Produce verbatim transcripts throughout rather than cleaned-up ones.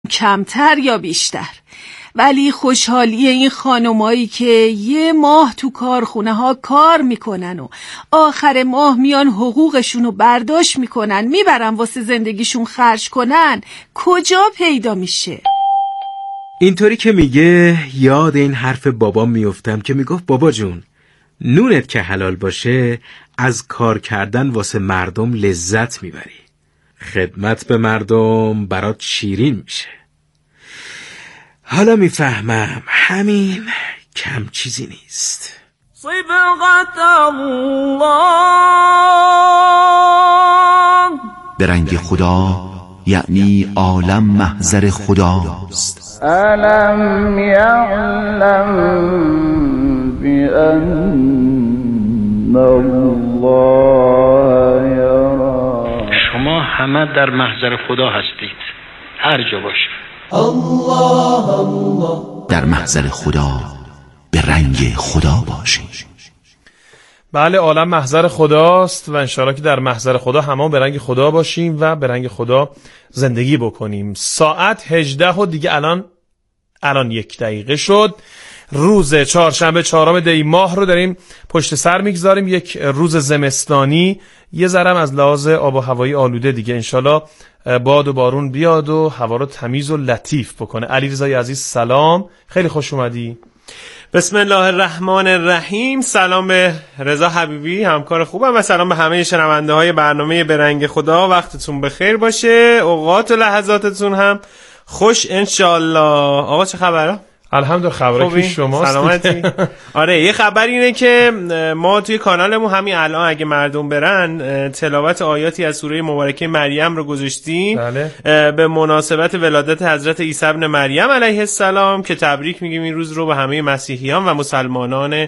کمتر یا بیشتر، ولی خوشحالی این خانمایی که یه ماه تو کارخونه ها کار میکنن و آخر ماه میان حقوقشون رو برداشت میکنن میبرن واسه زندگیشون خرج کنن کجا پیدا میشه؟ اینطوری که میگه یاد این حرف بابام میافتم که میگفت بابا جون، نونت که حلال باشه از کار کردن واسه مردم لذت میبری، خدمت به مردم برات شیرین میشه. حالا میفهمم همین کم چیزی نیست. صبغت الله به رنگ خدا یعنی عالم محضر خداست. الم یعلم بأن الله یرا. شما همه در محضر خدا هستید، هر جا باشید. الله الله در محضر خدا به رنگ خدا باشید. بله، عالم محضر خداست و انشاءالله که در محضر خدا همه به رنگ خدا باشیم و به رنگ خدا زندگی بکنیم. ساعت هجده و دیگه الان الان یک دقیقه شد. روز چهارشنبه چهارم دی ماه رو داریم پشت سر میگذاریم، یک روز زمستانی، یه ذرم از لحاظ آب و هوایی آلوده دیگه. انشالله باد و بارون بیاد و هوا رو تمیز و لطیف بکنه. علیرضای عزیز سلام، خیلی خوش اومدی. بسم الله الرحمن الرحیم. سلام به رضا حبیبی همکار خوبم و سلام به همه شنونده های برنامه به رنگ خدا. وقتتون بخیر باشه، اوقات و لحظاتتون هم خوش انشالله. آقا چه خبره؟ الحمدلله خبره که شماست. سلامتی. آره، یه خبر اینه که ما توی کانالمون همین الان اگه مردم برن تلاوت آیاتی از سوره مبارکه مریم رو گذاشتیم. بله. به مناسبت ولادت حضرت عیسی ابن مریم علیه السلام که تبریک میگیم این روز رو به همه مسیحیان و مسلمانان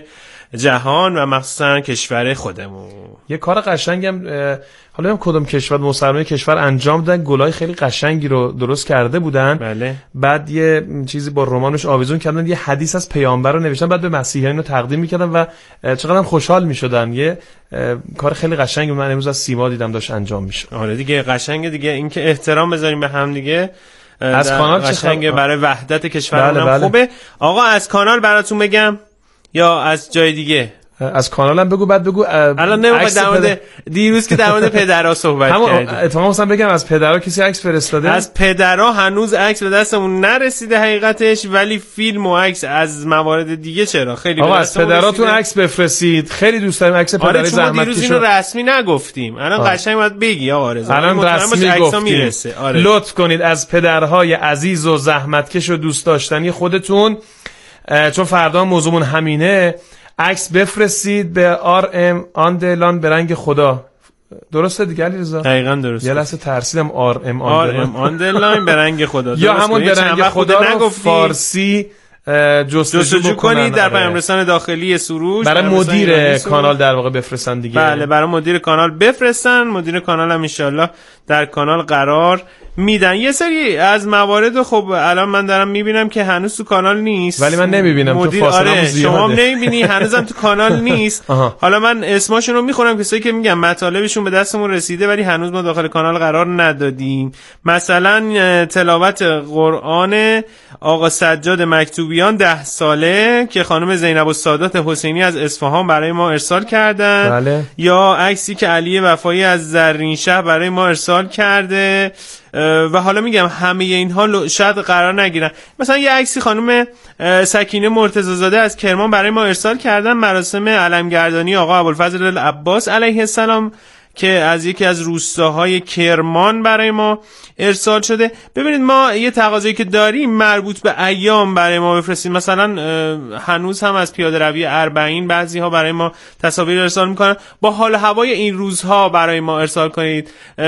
جهان و مخصوصا کشور خودمون. یه کار قشنگم حالا هم کدوم کشور مسلمان کشور انجام دادن، گلای خیلی قشنگی رو درست کرده بودن. بله. بعد یه چیزی با رمانش آویزون کردن، یه حدیث از پیامبر رو نوشتن، بعد به مسیحیان رو تقدیم می‌کردن و چقدر خوشحال می‌شدن. یه کار خیلی قشنگی من امروز از سیما دیدم داشت انجام می‌شد. آره دیگه قشنگه دیگه، اینکه احترام بذاریم به هم دیگه از کانال قشنگه خب... برای وحدت کشورمون. بله بله. خوبه. آقا از کانال براتون بگم یا از جای دیگه؟ از کانالم بگو، بعد بگو. الان نمیخوام در مورد دیروز که در مورد پدرها صحبت کردیم. اتفاقا مثلا بگم از پدرها کسی عکس فرستاده؟ از پدرها هنوز عکس به دستمون نرسیده حقیقتش، ولی فیلم و عکس از موارد دیگه چرا خیلی. آقا از پدراتون عکس بفرستید، خیلی دوست داریم عکس پدرای آره زحمت کشو. دیروز اینو رسمی نگفتیم، الان قشنگ باید بگی آقا رضا. الان رسمی گفتیم. آره. لطف کنید از پدرهای عزیز و زحمتکش و دوست داشتنی خودتون، چون فردا موضوعمون همینه، عکس بفرستید به آر ام آندرلاین به رنگ خدا. درسته دیگه علیرضا؟ دقیقاً درسته. یه لحظه ترسیدم آر ام آندرلاین به رنگ خدا. یا همون به رنگ خدا رو فارسی جستجو کنید در پیامرسان داخلی سروش برای مدیر کانال در واقع بفرستن دیگه. بله برای مدیر کانال بفرستن. مدیر کانال هم انشالله در کانال قرار میدن. یه سری از موارد خب الان من دارم میبینم که هنوز تو کانال نیست، ولی من نمیبینم تو فاصله آره زیاده. شما نمیبینی هنوزم تو کانال نیست. حالا من اسماشون رو میخونم، کسایی که میگم مطالبشون به دستمون رسیده ولی هنوز ما داخل کانال قرار ندادیم. مثلا تلاوت قرآن آقا سجاد مکتوبیان ده ساله که خانم زینب السادات حسینی از اصفهان برای ما ارسال کردن. بله. یا عکسی که علی وفایی از زرین شهر برای ما ارسال کرده و حالا میگم همه اینها شاید قرار نگیرن. مثلا یه عکسی خانم سکینه مرتضی زاده از کرمان برای ما ارسال کردن، مراسم علمگردانی آقا ابوالفضل العباس علیه السلام که از یکی از روستاهای کرمان برای ما ارسال شده. ببینید ما یه تقاضایی که داریم مربوط به ایام برای ما بفرستید. مثلا هنوز هم از پیاده روی اربعین بعضی ها برای ما تصاویر ارسال میکنن، با حال هوای این روزها برای ما ارسال کنید.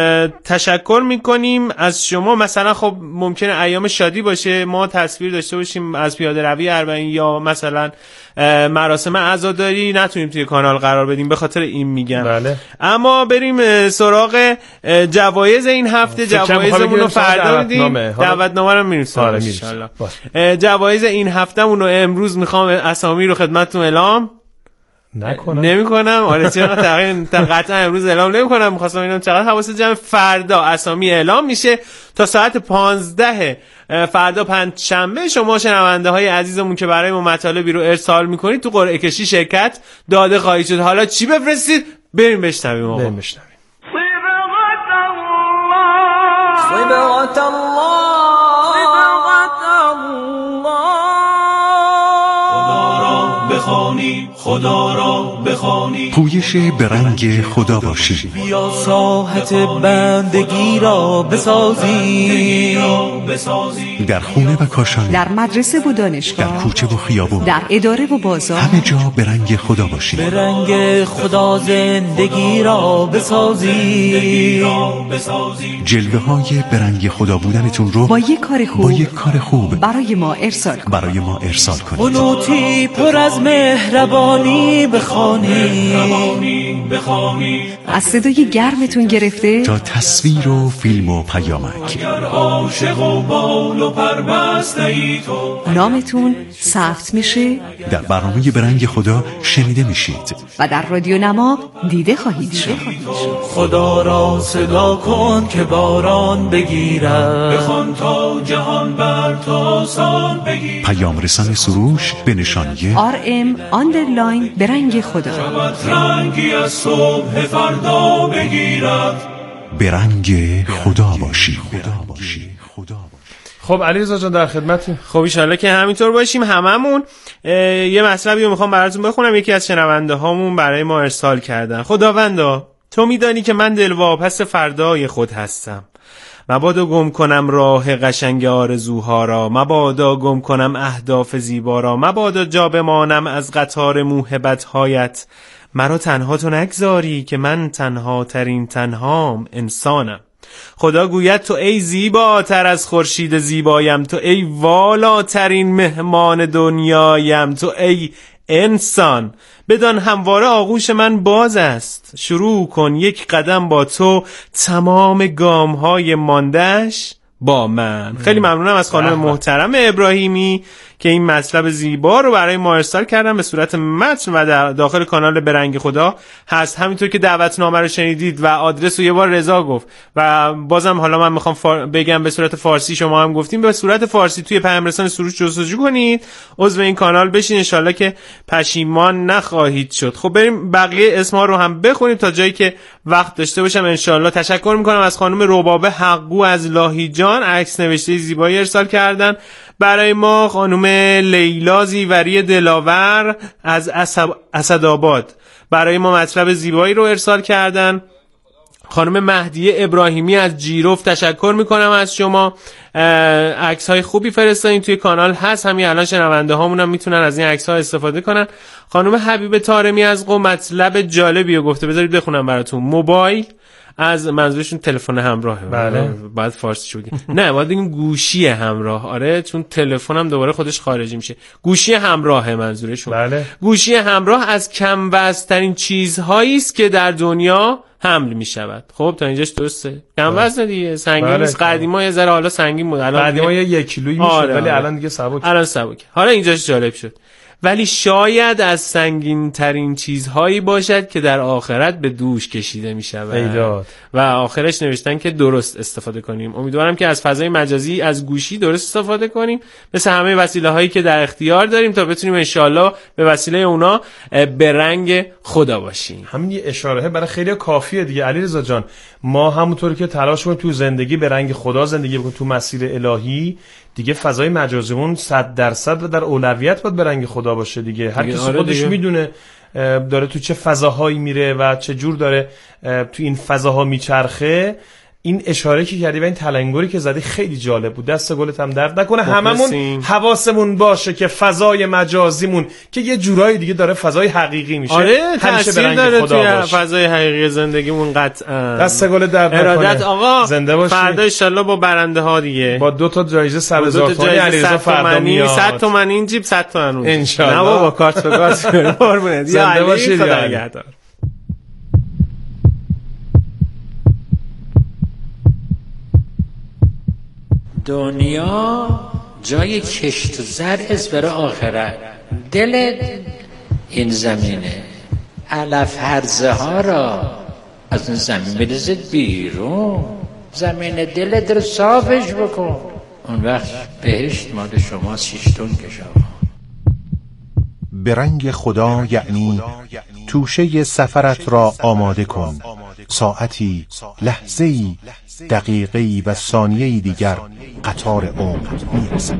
تشکر میکنیم از شما. مثلا خب ممکنه ایام شادی باشه، ما تصویر داشته باشیم از پیاده روی اربعین یا مثلا مراسم عزاداری، نتونیم توی کانال قرار بدیم، به خاطر این میگم. بله. اما بریم سراغ جوایز این هفته. جوایزمون رو فردا میدیم، دعوتنامه رو میرسیم ان شاءالله. جوایز این هفتهمون رو امروز میخوام اسامی رو خدمتتون اعلام نکنم نمی‌کنم. آره چرا تقریبا قطعا امروز اعلام نمی‌کنم. می‌خواستم ببینم چقدر حواست جمع. فردا اسامی اعلام میشه تا ساعت پانزده فردا پنجشنبه. شما شنونده‌های عزیزمون که برای ما مطالبی رو ارسال می‌کنید تو قرعه کشی شرکت داده خواهید شد. حالا چی بفرستید؟ بریم بشنویم آقا. بریم بشنویم. صبغت الله بخوانی خدا را بخوانی پویش برنگ خدا باشی. بیا ساحت بندگی را بسازی در خونه و کاشانه، در مدرسه و در دانشگاه، کوچه و خیابون، در اداره و بازار، همه جا برنگ خدا باشی. برنگ خدا زندگی را بسازی. جلوه های برنگ خدا بودنتون رو با یک کار خوب با یک کار خوب برای ما ارسال کن. برای ما ارسال کنید. قنوتی پر از مهربانی بخوانی، از صدای گرمتون گرفته تا تصویر و فیلم و پیامک، عاشق و بال و پربسته ای تو نامتون ثبت میشه در برنامه برنگ خدا شنیده میشید و در رادیو نما دیده خواهید شد. خدا را صدا کن که باران بگیرد، بخوان تا جهان بر تا سان بگیر. پیام رسان سروش به نشانی آر ام آندرلاین برنگ خدا. رنگی از صبح فردا بگیرد. برنگ خدا باشی. خدا باشی. خدا باشی. خب علیرضا جان در خدمتیم. خب ان شاءالله که همینطور باشیم هممون. یه مطلبی رو میخوام براتون بخونم. یکی از شنونده هامون برای ما ارسال کردن. خداوندا تو میدانی که من دلواپس فردای خود هستم. مبادا گم کنم راه قشنگ آرزوها را، مبادا گم کنم اهداف زیبا را، مبادا جا بمانم از قطار موهبت‌هایت. مرا تنها تو نگذاری که من تنها ترین تنهام انسانم. خدا گوید تو ای زیباتر از خورشید زیبایم، تو ای والاترین مهمان دنیایم، تو ای انسان. بدان همواره آغوش من باز است، شروع کن یک قدم با تو، تمام گام‌های مانده‌اش با من. خیلی ممنونم از خانم محترم ابراهیمی که این مطلب زیبا رو برای ما ارسال کردن به صورت متن و در داخل کانال برنگ خدا هست. همینطور که دعوتنامه رو شنیدید و آدرس رو یه بار رضا گفت و بازم حالا من میخوام فار... بگم به صورت فارسی، شما هم گفتیم به صورت فارسی توی پیام رسان سروش جستجو کنید، عضو این کانال بشین، ان شاءالله که پشیمان نخواهید شد. خب بریم بقیه اسما رو هم بخونیم تا جایی که وقت داشته باشم ان شاءالله. تشکر میکنم از خانم ربابه حقو از لاهیجان، عکس نوشته زیبایی ارسال کردن برای ما. خانم لیلا زیوری دلاور از اسدآباد برای ما مطلب زیبایی رو ارسال کردن. خانم مهدیه ابراهیمی از جیروف تشکر میکنم از شما، عکس های خوبی فرستادین توی کانال هست، همین الان شنونده هامون هم میتونن از این عکس ها استفاده کنن. خانم حبیب طارمی از قم مطلب جالبی رو گفته، بذارید بخونم براتون. موبایل از منظورشون تلفن همراهه. بله. بعد فارسی شدی. نه باید بگیم گوشی همراه. آره چون تلفن هم دوباره خودش خارجی میشه. گوشی همراهه منظورشون. بله. گوشی همراه از کم وزن‌ترین چیزهایی است که در دنیا حمل میشود. خب تا اینجاش درسته. کم وزن دیگه، سنگین بله. نیست. قدیما یه ذره حالا سنگین بود. الان قدیما یه یک کیلویی میشد آره ولی آره. الان دیگه سبک. الان سبک. حالا اینجاش جالب شد. ولی شاید از سنگین ترین چیزهایی باشد که در آخرت به دوش کشیده می شود و آخرش نوشتن که درست استفاده کنیم. امیدوارم که از فضای مجازی از گوشی درست استفاده کنیم مثل همه وسیله هایی که در اختیار داریم تا بتونیم انشالله به وسیله اونا به رنگ خدا باشیم. همین یه اشاره برای خیلی کافیه دیگه علیرضا جان. ما همونطوری که تلاش کنیم تو زندگی به رنگ خدا زندگی بکنیم تو مسیر الهی، دیگه فضای مجازیمون صد درصد و در اولویت باید به رنگ خدا باشه دیگه. هر کسی آره خودش دیگه. میدونه داره تو چه فضاهایی میره و چه جور داره تو این فضاها میچرخه. این اشاره که کردی و این تلنگری که زدی خیلی جالب بود. دست گلت هم درد نکنه. هممون حواسمون باشه که فضای مجازیمون که یه جورایی دیگه داره فضای حقیقی میشه. آره تاثیر داره توی فضای حقیقی زندگیمون قطعا. دست گل درد نکنه. ارادت آقا. زنده باشی. فردا ان شاءالله با برنده ها دیگه با دو تا جایزه صد هزار تومانی علیرضا فردا میاد. صد تومانی این جیب صد تومن ان شاء الله. نه بابا کارت به کارت قربونت. زنده باشید خدا نگهدار. دنیا جای کشت و زرع است برای آخرت. دل این زمینه علف هرزه ها را از این زمین بریزید بیرون، زمین دلت رو صافش بکن، اون وقت بهشت مال شما شیشتون کشا. به رنگ خدا یعنی توشه سفرت را آماده کن، ساعتی، لحظه‌ای، دقیقه‌ای و ثانیه‌ای دیگر قطار عمر میرسد.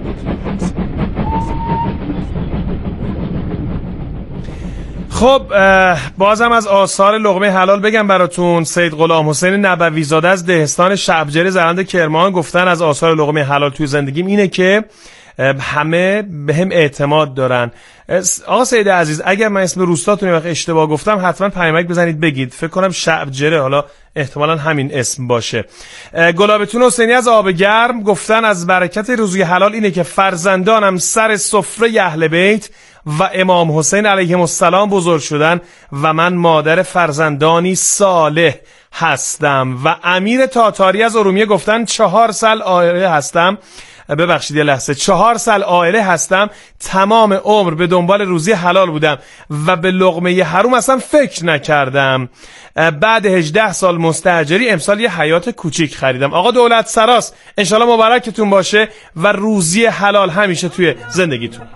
خب بازم از آثار لقمه حلال بگم براتون. سید غلام حسین نبوی زاده از دهستان شبجری زرند کرمان گفتن از آثار لقمه حلال توی زندگیم اینه که همه به هم اعتماد دارن. آقا سید عزیز اگر من اسم روستاتون وقت اشتباه گفتم حتما پیامک بزنید بگید. فکر کنم شبجره، حالا احتمالاً همین اسم باشه. گلابتون حسینی از آب گرم گفتن از برکت روزی حلال اینه که فرزندانم سر سفره اهل بیت و امام حسین علیهم السلام بزرگ شدن و من مادر فرزندانی صالح هستم. و امیر تاتاری از ارومیه گفتن چهار سال عائله هستم ببخشید یه لحظه چهار سال عائله هستم، تمام عمر به دنبال روزی حلال بودم و به لقمه حروم اصلا فکر نکردم. بعد هجده سال مستاجری امسال یه حیات کوچیک خریدم. آقا دولت سراست، انشالله مبارکتون باشه و روزی حلال همیشه توی زندگیتون.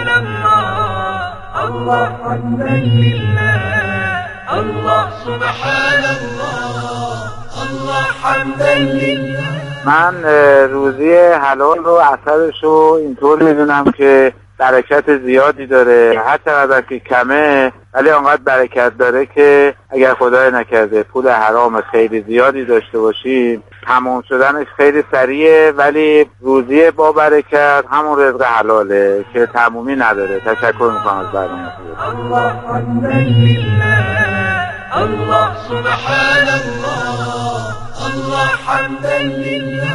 الله حمدا لله، الله سبحان الله، الله حمدا لله. من روزی حلال رو اثرش رو اینطور میدونم که برکت زیادی داره، هر چقدر که کمه ولی آنقدر برکت داره که اگر خدای نکرده پول حرام خیلی زیادی داشته باشیم تمام شدنش خیلی سریعه، ولی روزی با برکت همون رزق حلاله که تمومی نداره. تشکر میکنم از برنامه. الله حمدا لله، الله سبحان الله، الله حمدا لله.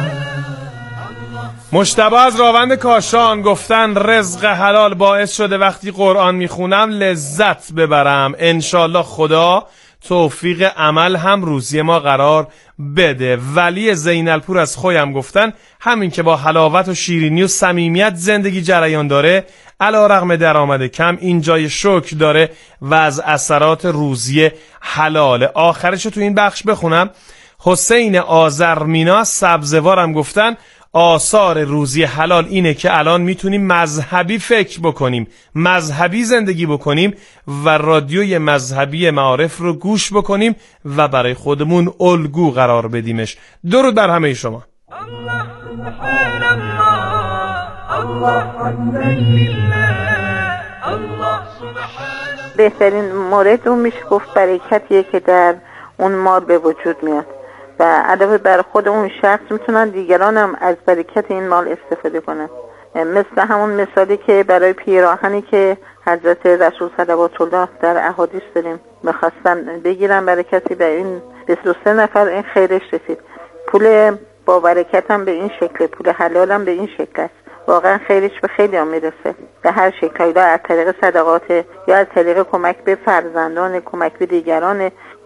مجتبی از راوند کاشان گفتن رزق حلال باعث شده وقتی قرآن میخونم لذت ببرم. انشالله خدا توفیق عمل هم روزی ما قرار بده. ولی زینالپور از خویم گفتن همین که با حلاوت و شیرینی و صمیمیت زندگی جریان داره علیرغم درآمد کم این جای شکر داره و از اثرات روزی حلال. آخرش تو این بخش بخونم. حسین آذرمینا سبزوارم گفتن آثار روزی حلال اینه که الان میتونیم مذهبی فکر بکنیم، مذهبی زندگی بکنیم و رادیوی مذهبی معارف رو گوش بکنیم و برای خودمون الگو قرار بدیمش. درود بر همه شما. الله سبحان الله، الله حمدا لله، الله سبحان. بهترین مورد اون میشه گفت برکتیه که در اون مال به وجود میاد و علاوه بر خود اون شخص میتونن دیگران هم از برکت این مال استفاده کنن. مثل همون مثالی که برای پیراهنی که حضرت رسول صلوات الله در احادیث داریم میخواستن بگیرن برکتی به این بیست و سه نفر این خیرش رسید. پول با برکت هم به این شکل، پول حلال هم به این شکل است. واقعا خیرش به خیلی هم میرسه به هر شکل، یا از طریق صدقات یا از طریق کمک به فرزندان، کمک به دیگران،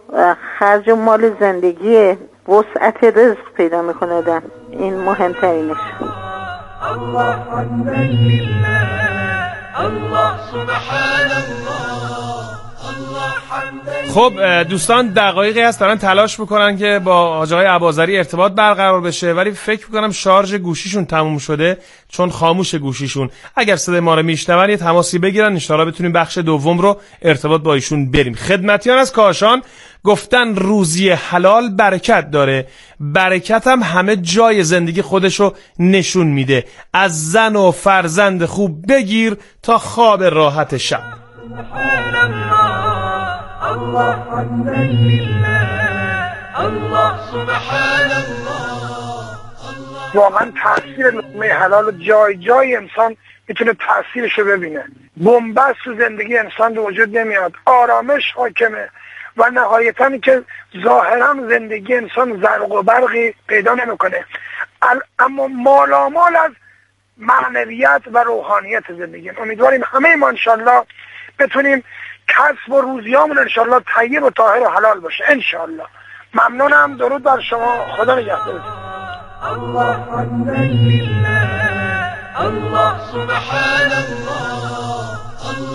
خرج مال زندگی، وسعت رزق پیدا میکنه آدم. این مهمترینش. الله حمدا لله، الله سبحان الله، الله حمدا. خب دوستان دقایقی هست دارن تلاش میکنن که با حاج آقای اباظری ارتباط برقرار بشه ولی فکر میکنم شارژ گوشیشون تموم شده چون خاموش گوشیشون. اگر صدای ما رو میشنون یه تماسی بگیرن ان شاءالله بتونیم بخش دوم رو ارتباط با ایشون بریم. خدمتیان از کاشان گفتن روزی حلال برکت داره، برکت هم همه جای زندگی خودشو نشون میده. از زن و فرزند خوب بگیر تا خواب راحت شب. الله حمدا لله، الله سبحان الله. واقعا تاثیر لقمه حلال جای جای انسان میتونه تاثیرش رو ببینه. بنبست تو زندگی انسان به وجود نمیاد، آرامش حاکمه و نهایتاً که ظاهرا زندگی انسان زرق و برقی پیدا نمیکنه، اما مالامال از معنویت و روحانیت زندگی. امیدواریم همه ما انشالله بتونیم کسب و روزیامون انشالله طیب و طاهر و حلال باشه انشالله. ممنونم. درود بر شما. خدا نگهدار. الله حمدا لله، الله سبحان الله، الله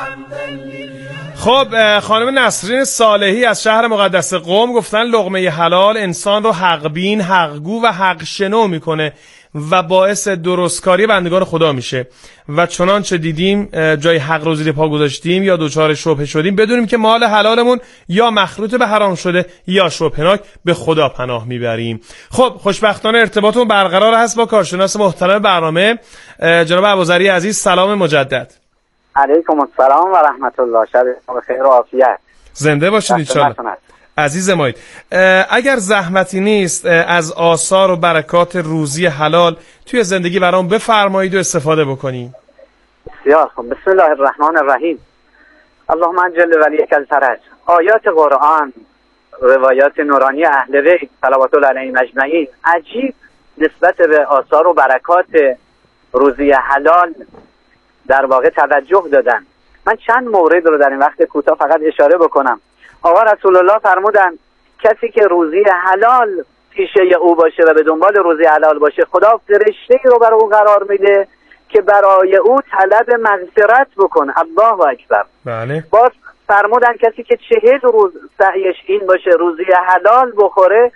خب خانم نسرین صالحی از شهر مقدس قم گفتن لقمه حلال انسان رو حقبین، حقگو و حق شنو میکنه و باعث درستکاری بندگان خدا میشه و چنانچه دیدیم جای حق رو زیر پا گذاشتیم یا دوچار شبهه شدیم بدونیم که مال حلالمون یا مخلوط به حرام شده یا شبهناک، به خدا پناه میبریم. خب خوشبختانه ارتباطمون برقرار هست با کارشناس محترم برنامه جناب ابوذری عزیز. سلام مجدد. علیکم السلام و رحمت الله. شب بخیر و عافیت. زنده باشید انشالله. عزیز مایید، اگر زحمتی نیست از آثار و برکات روزی حلال توی زندگی برام بفرمایید و استفاده بکنیم. بسیار خوب. بسم الله الرحمن الرحیم. اللهم اجل ولیک الفرج. آیات قرآن، روایات نورانی اهل بیت صلوات الله علیهم اجمعین عجیب نسبت به آثار و برکات روزی حلال در واقع توجه دادن. من چند مورد رو در این وقت کوتاه فقط اشاره بکنم. آقا رسول الله فرمودن کسی که روزی حلال پیشه او باشه و به دنبال روزی حلال باشه، خدا فرشته‌ای رو برای او قرار میده که برای او طلب مغفرت بکنه. الله اکبر. بله. باز فرمودن کسی که چهل روز سعیش این باشه روزی حلال بخوره،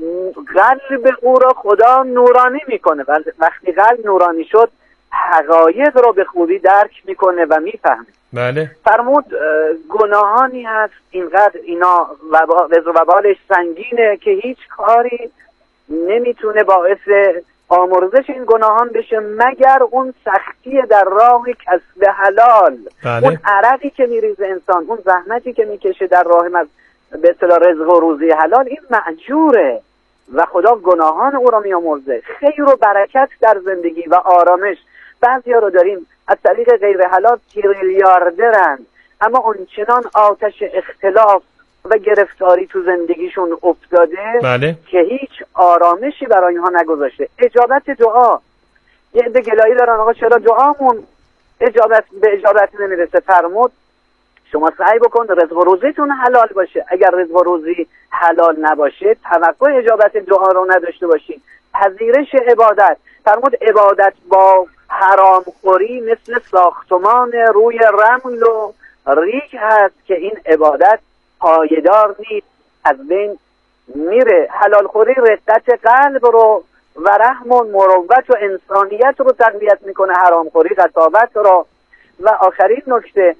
قلب او را خدا نورانی میکنه. وقتی قلب نورانی شد حقایق رو به خوبی درک میکنه و میفهمه. بله. فرمود گناهانی هست اینقدر اینا وزر و وبالش سنگینه که هیچ کاری نمیتونه باعث آمرزش این گناهان بشه مگر اون سختی در راه کسب حلال. بله. اون عرقی که میریزه انسان، اون زحمتی که میکشه در راه به اصطلاح رزق و روزی حلال، این مأجوره و خدا گناهان او را میامرزه. خیر و برکت در زندگی و آرامش. بعضیا رو داریم از طریق غیر حلال تریلیاردرن اما اونچنان آتش اختلاف و گرفتاری تو زندگیشون افتاده بله. که هیچ آرامشی برای اینها نگذاشته. اجابت دعا، یه عده گلایی دارن آقا چرا دعامون اجابت به اجابت نمیرسه. فرمود شما سعی بکن رزق و روزیتون حلال باشه. اگر رزق و روزی حلال نباشه توقع اجابت دعا رو نداشته باشید. پذیرش عبادت، فرمود عبادت با حرام خوری مثل ساختمان روی رمل و ریگ هست که این عبادت پایدار نیست، از بین میره. حلال خوری رقت قلب رو و رحم و مروت و انسانیت رو تقویت میکنه، حرام خوری قساوت رو. و آخرین نکته،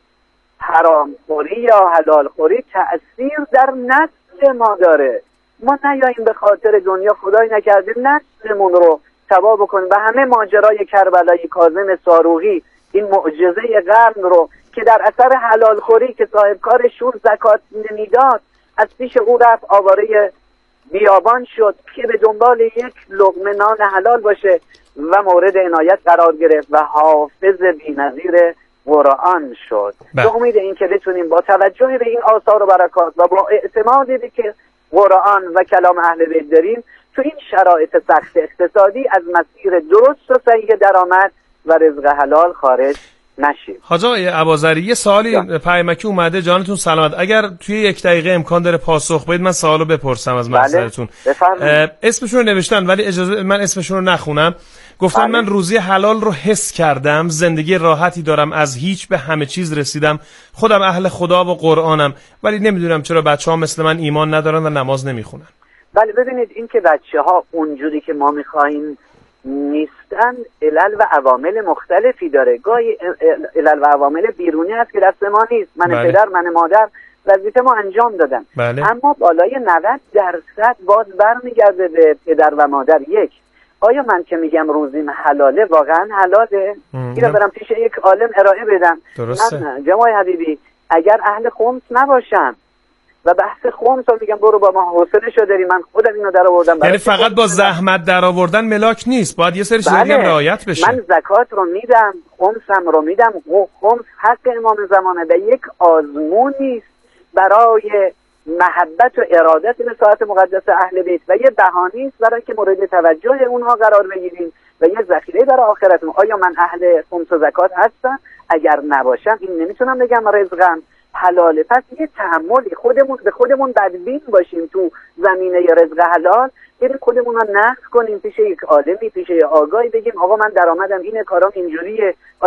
حرام خوری یا حلال خوری تأثیر در نسل ما داره. ما نیاییم به خاطر دنیا خدای نکرده نسلمون رو تباه بکنیم و همه ماجرای کربلای کاظم صاروخی، این معجزه قرن رو که در اثر حلال خوری که صاحب کار شور زکات نمیداد از پیش او رفت آواره بیابان شد که به دنبال یک لقمه نان حلال باشه و مورد عنایت قرار گرفت و حافظ بی‌نظیر قرآن شد. به امید این که بتونیم با توجه به این آثار و برکات و با اعتمادی به که قرآن و کلام اهل بیت داریم تو این شرایط سخت اقتصادی از مسیر درست و صحیح درآمد و رزق حلال خارج نشیم. حاج آقای ابوذری یه سوالی پیامکی اومده، جانتون سلامت. اگر توی یک دقیقه امکان داره پاسخ بدید من سوالو بپرسم از محضرتون. بله. اسمشون رو نوشتن ولی اجازه من اسمشون رو نخونم. گفتن بله. من روزی حلال رو حس کردم، زندگی راحتی دارم، از هیچ به همه چیز رسیدم، خودم اهل خدا و قرآنم، ولی نمیدونم چرا بچه‌ها مثل من ایمان ندارن و نماز نمیخونن. بله ببینید این که بچه‌ها اونجوری که ما می‌خوایم نیستن علل و عوامل مختلفی داره. گاهی علل و عوامل بیرونی هست که دست ما نیست. من بله. پدر من مادر وظیفه ما انجام دادن. بله. اما بالای نود درصد باز برمیگرده به پدر و مادر. یک، آیا من که میگم روزیم حلاله واقعا حلاله؟ اینو برم پیش یک عالم ارائه بدم. درسته. من جماعت حبیبی اگر اهل خمس نباشم و بحث خمس رو میگم برو با ما حوصله‌شو داری، من خودم اینو در آوردم. یعنی فقط با زحمت در آوردن ملاک نیست، باید یه سری چیزا هم رعایت بشه. من زکات رو میدم، خمسم رو میدم. خمس حق امام زمانه و یک آزمونی است برای محبت و ارادت به ساعت مقدس اهل بیت و یه بهانه‌ای است برای که مورد توجه اونها قرار بگیریم و یه ذخیره برای آخرتم. آیا من اهل خمس و زکات هستم؟ اگر نباشم این نمیتونم بگم رزقم حلاله. پس یه تحملی، خودمون به خودمون بدبین باشیم تو زمینه رزق حلال، بریم خودمون رو نقد کنیم پیش یک عالمی، پیش یک آگاهی، بگیم آقا من درآمدم اینه، کارام اینجوریه، آیا این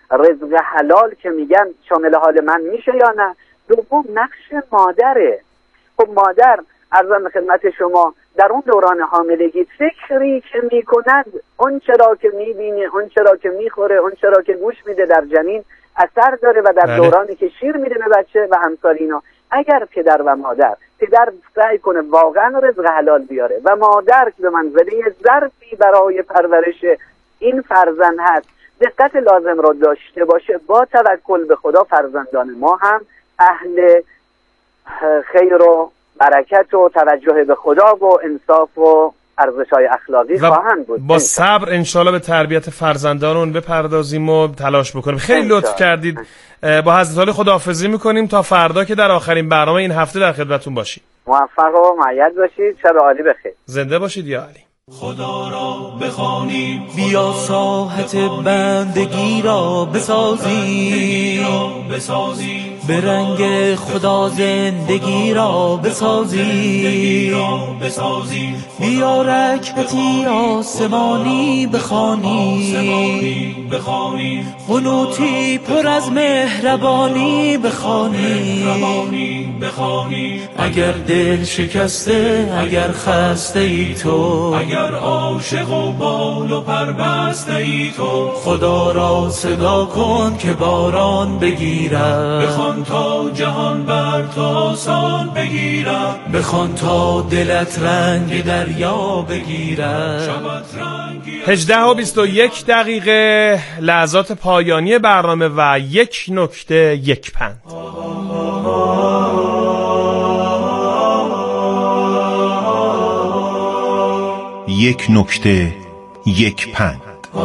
رزق حلال که میگن شامل حال من میشه یا نه؟ دوم نقش مادره. خب مادر عرضم خدمت شما در اون دوران حاملگی فکری که میکنند، اون چرا که میبینه، اون چرا که میخوره، اون چرا که گوش میده در جنین اثر داره و در بله. دورانی که شیر میده به بچه و همسال اینا. اگر پدر و مادر، پدر سعی کنه واقعا رزق حلال بیاره و مادر که به منزله ظرفی برای پرورش این فرزند هست دقت لازم رو داشته باشه، با توکل به خدا فرزندان ما هم اهل خیر و برکت و توجه به خدا و انصاف و ارزش‌های اخلاقی خواهند بود. با صبر انشالله به تربیت فرزندانون بپردازیم و تلاش بکنیم. خیلی لطف کردید. با حضرت عالی خداحافظی میکنیم تا فردا که در آخرین برنامه این هفته در خدمتتون باشیم. موفق و مؤید باشید. شب عالی بخیر. زنده باشید یا علی. خدا را بخوانیم، بیا ساحت بندگی را بسازیم، به رنگ خدا زندگی را بسازیم، بیا رکعتی آسمانی بخوانیم، قنوتی پر از مهربانی بخوانیم، اگر دل شکسته، اگر خسته ای تو، اگر عاشق و بال و پر بسته ای تو، خدا را صدا کن که باران بگیرد، بخوان تا جهان بر تو آسان بگیرد، بخوان تا دلت رنگ دریا بگیرد. هجده و بیست و یک دقیقه لحظات پایانی برنامه و یک نکته یک پند. یک نکته یک پند.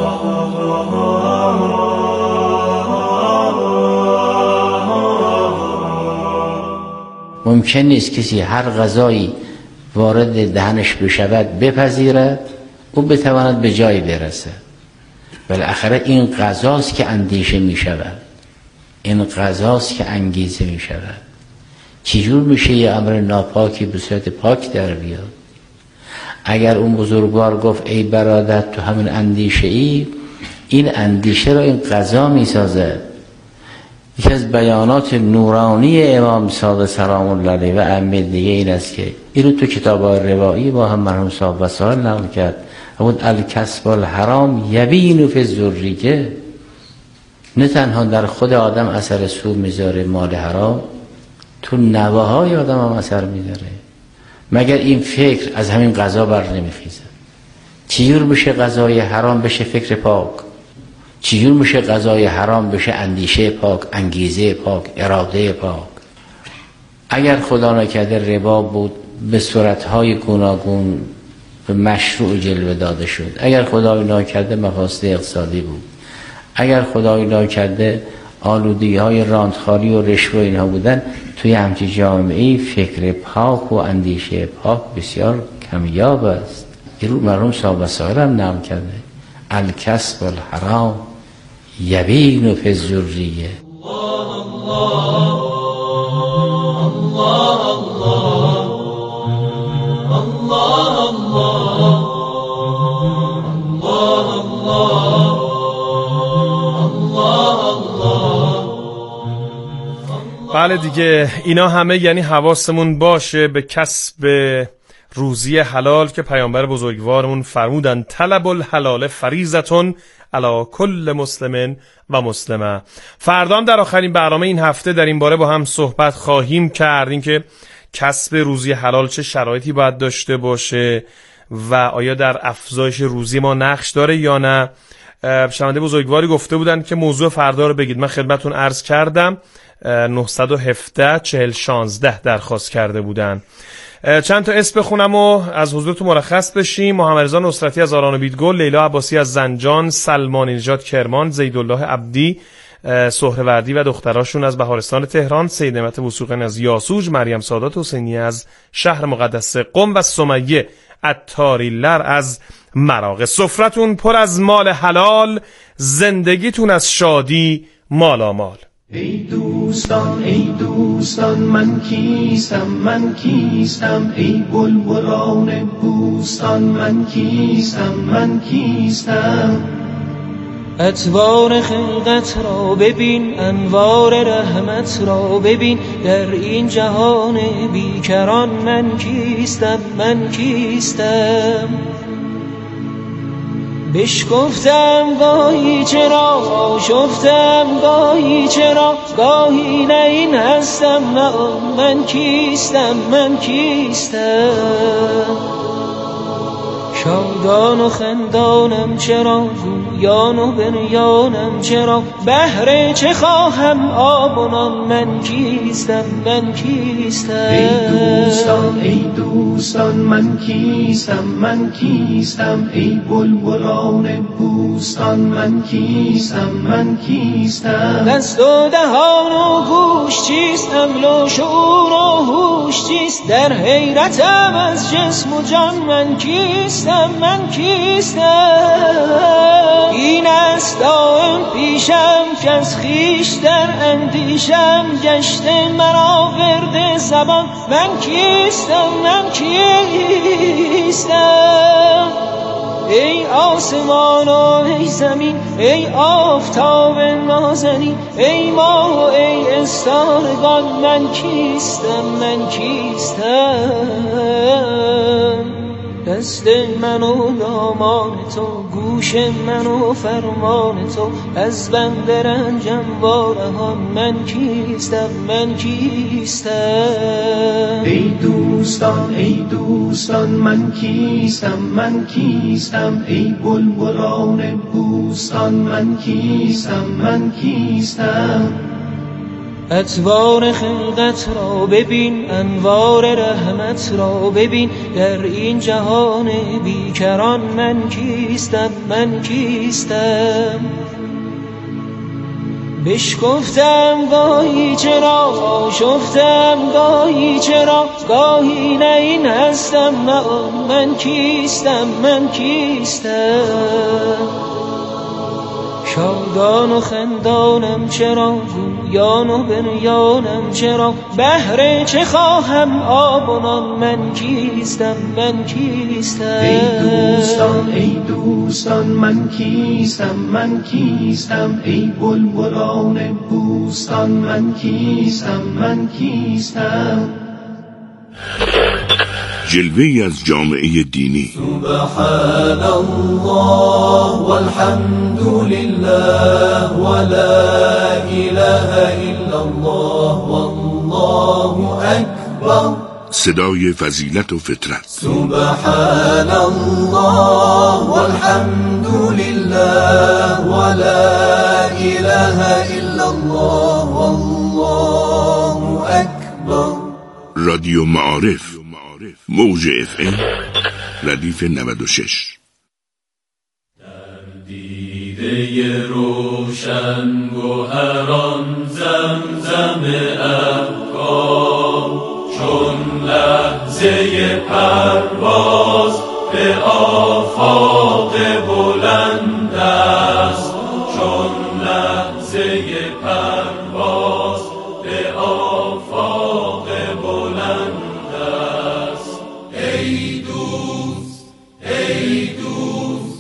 ممکن نیست کسی هر غذایی وارد دهنش بشود بپذیرد او بتواند به جایی برسد. بالاخره این غذاست که اندیشه می شود، این غذاست که انگیزه می شود. چجور میشه یه امر ناپاکی به صورت پاک در بیاد؟ اگر اون بزرگوار گفت ای برادر تو همین اندیشه ای، این اندیشه را این غذا می سازد. یکی از بیانات نورانی امام صادق سلام الله علیه و ائمه دیگه این است که این رو تو کتاب روایی با هم مرحوم صاحب وسائل نقل کرد، بود الکسب الحرام یبین فی الذریه. نه تنها در خود آدم اثر سو میذاره مال حرام، تو نواهای آدم هم اثر میذاره. مگر این فکر از همین غذا بر نمیخیزه؟ چجور میشه غذای حرام بشه فکر پاک؟ چجور میشه غذای حرام بشه اندیشه پاک، انگیزه پاک، اراده پاک؟ اگر خدا نکرده ربا بود به صورتهای گوناگون به مشروع جلوه داده شد، اگر خدای نکرده مفاسد اقتصادی بود، اگر خدای نکرده آلودگی های راندخاری و رشوه اینها بودن، توی همچین جامعه‌ای فکر پاک و اندیشه پاک بسیار کمیاب است. این رو مرحوم صاحب وسائل هم نقل کرده، الکسب الحرام یبین فی الذریه. بله دیگه، اینا همه یعنی حواسمون باشه به کسب روزی حلال که پیامبر بزرگوارمون فرمودن طلب الحلال فریضتون علی کل مسلم و مسلمه. فردا هم در آخرین برنامه این هفته در این باره با هم صحبت خواهیم کرد، این که کسب روزی حلال چه شرایطی باید داشته باشه و آیا در افزایش روزی ما نقش داره یا نه. شنونده بزرگواری گفته بودن که موضوع فردا رو بگید. من خدمتون عرض کردم نه یک هفت چهل شانزده درخواست کرده بودن. چند تا اسم بخونم و از حضورتون مرخص بشیم. محمد رضا نصرتی از آران و بیدگل، لیلا عباسی از زنجان، سلمان نژاد کرمان، زیدالله عبدی، سهروردی و دختراشون از بهارستان تهران، سید نعمت وثوقی از یاسوج، مریم سادات حسینی از شهر مقدس قم و سمیه عطاریلر از مراغه. سفرتون پر از مال حلال، زندگیتون از شادی مالامال. ای دوستان ای دوستان من کیستم من کیستم، ای بلبلان بوستان من کیستم من کیستم. اطوار خلقت را ببین، انوار رحمت را ببین، در این جهان بیکران من کیستم، من کیستم. بشکفتم گاهی چرا، آشفتم گاهی چرا، گاهی نه این هستم نه آن، من کیستم، من کیستم. شادان و خندانم چرا، گویان و بریانم چرا، بهر چه خواهم آب و نان، من کیستم، من کیستم. ای دوستان ای دوستان من کیستم، من کیستم. ای بلبلان بوستان من کیستم، من کیستم. دست و دهان و گوش چیست، عقل و شعور و هوش چیست، در حیرتم از جسم و جان، من کیستم، من کیستم. این است دائم پیشم که از خویش در اندیشم، گشته مرا ورد زبان، من کیستم، من کیستم. ای آسمان و ای زمین، ای آفتاب نازنین، ای ماه و ای استارگان، من کیستم، من کیستم. دست من و دامان تو، گوش من و فرمان تو، از بند رنجم وارهان، من کیستم، من کیستم. ای دوستان ای دوستان من کیستم، من کیستم. ای بلبلان بوستان من کیستم، من کیستم. اطوار خلقت را ببین، انوار رحمت را ببین، در این جهان بیکران من کیستم، من کیستم. بشکفتم گاهی چرا، آشفتم گاهی چرا، گاهی نه این هستم نه آن، من کیستم، من کیستم. شادان و خندانم چرا، گویان و بریانم چرا، بهر چه خواهم آب و نان، من کیستم، من کیستم. ای دوستان ای دوستان من کیستم، من کیستم. ای بلبلان بوستان من کیستم، من کیستم. جلوه‌ای از جامعه دینی. سبحان الله والحمد لله ولا اله الا الله والله اکبر. صدای فضیلت و فطرت. سبحان الله والحمد لله ولا اله الا الله والله اکبر. رادیو معارف، موج اف ام ردیف نود و شش. در دیده روشن گوهران زمزم افکار، چون لحظه پرواز به آفاق بلند است، چون لحظه پرواز به آفاق بلند است. ای دوست ای دوست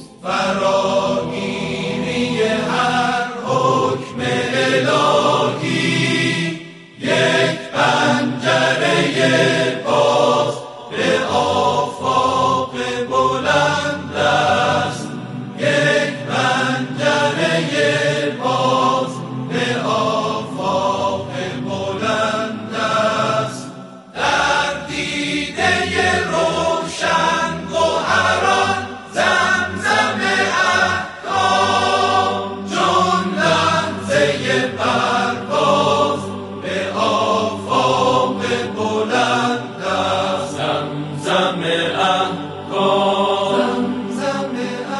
فراگیری هر حکم الهی، یک پنجره باز به آفاق بلند است، یک پنجره باز به آفاق بلند است. در دیده روشن گوهران زمزم احکام، چون لحظه پرواز به آفاق بلند است. زمزم احکام، زمزم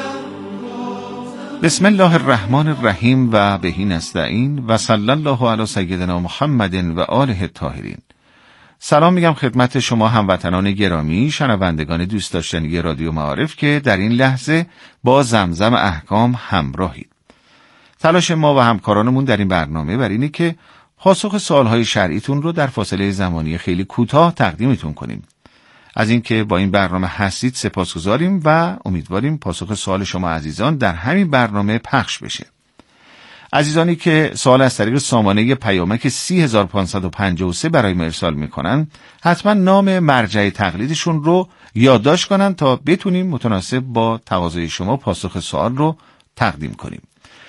بسم الله الرحمن الرحیم و بهی نستعین و صلی الله علی سیدنا محمد و آله الطاهرین. سلام میگم خدمت شما هموطنان گرامی، شنوندگان دوست داشتنی رادیو معارف که در این لحظه با زمزم احکام همراهید. تلاش ما و همکارانمون در این برنامه بر اینه که پاسخ سوالهای شرعیتون رو در فاصله زمانی خیلی کوتاه تقدیمتون کنیم. از اینکه با این برنامه هستید سپاسگزاریم و امیدواریم پاسخ سوال شما عزیزان در همین برنامه پخش بشه. عزیزانی که سوال از طریق سامانه پیامک سی هزار و پانصد و پنجاه و سه برای ما ارسال میکنن حتما نام مرجع تقلیدشون رو یادداشت کنن تا بتونیم متناسب با تقاضای شما پاسخ سوال رو تقدیم کنیم.